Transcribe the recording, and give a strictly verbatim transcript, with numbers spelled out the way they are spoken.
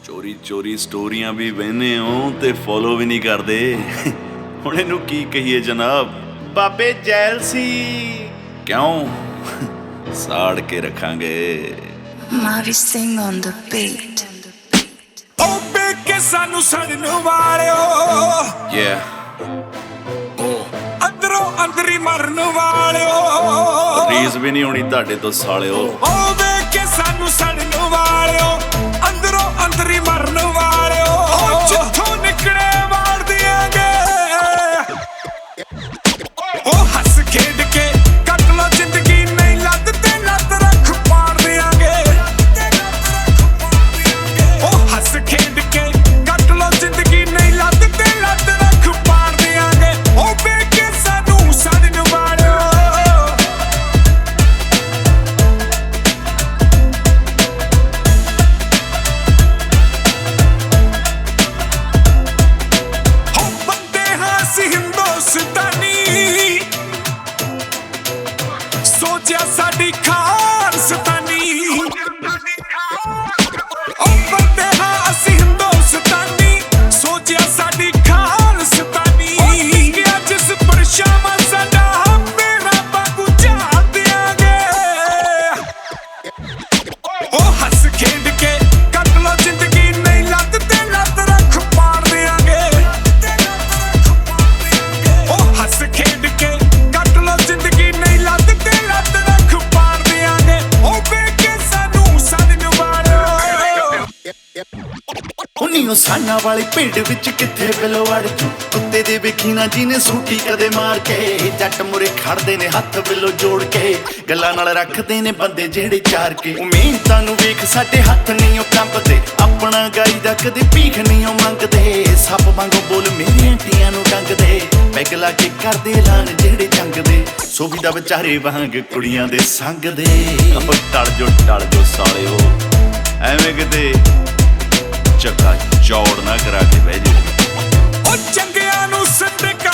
चोरी चोरी स्टोरियां भी बहने हो ते फॉलो भी नहीं करते। हुण इहनूं की कहिए जनाब, बाबे जैल सी क्यों साड़ के रखांगे। Mavi sing on the beat. ओ बेके सानू सड़न वालियो Yeah अंदरों अंदरी मरन वालियो रीस भी नहीं होनी तुहाडे तो सालिओ। ओ बेके सानू सड़न वालियो अंदरों अंदरी मरन वालियो जिथों निकले वार दियांगे ओ हस खेड के कट लो जिंदगी नहीं लद ते लद रख पार दियांगे ओ हस खेड के कट लो जिंदगी नहीं लद ते लद रख पार दियांगे ओ बेके सानू सड़न वालियो हो बंदे हां सी हिंदुस्तानी सोचा साडी खानस्तानी ओ बंदे हां असी हिंदुस्तानी सोचा साडी खानस्तानी क्या जिस परछावां साडा मेरा बागू चाह दियांगे ओ हस खेड के कट लो जिंदगी नहीं लद ते लद रख पार दियांगे ओ हस खेड के कट लो जिंदगी नहीं लद ते लद रख पार दियांगे ओ बेके सानू सड़न वालियो उन्नीओ साना वाली पिंड विच किथे बिलो अड़ जू कुत्ते दे वेखी ना जीने सूटी कदे मार के जट मुरे खड़दे ने हत्थ बिलो जोड़ के गल्लां नाल रखदे ने बंदे जेड़े चार के ओ मिहनतां नूं वेख साडे हत्थ नहीं ओ कंबदे अपना गाई दा कदे भीख नहीं ओ मंगदे सप वांगू बोल मेरी आंटियां नूं डंगदे पैग ला के करदे ऐलान जेड़े जंग दे सोभी दा विचारे वांग कुड़ियां दे संग दे अब टल जो टल जो सालिओ एवें किते चक्का चौड़ ना करा के बह जे। ओ चंगियां नूं सदका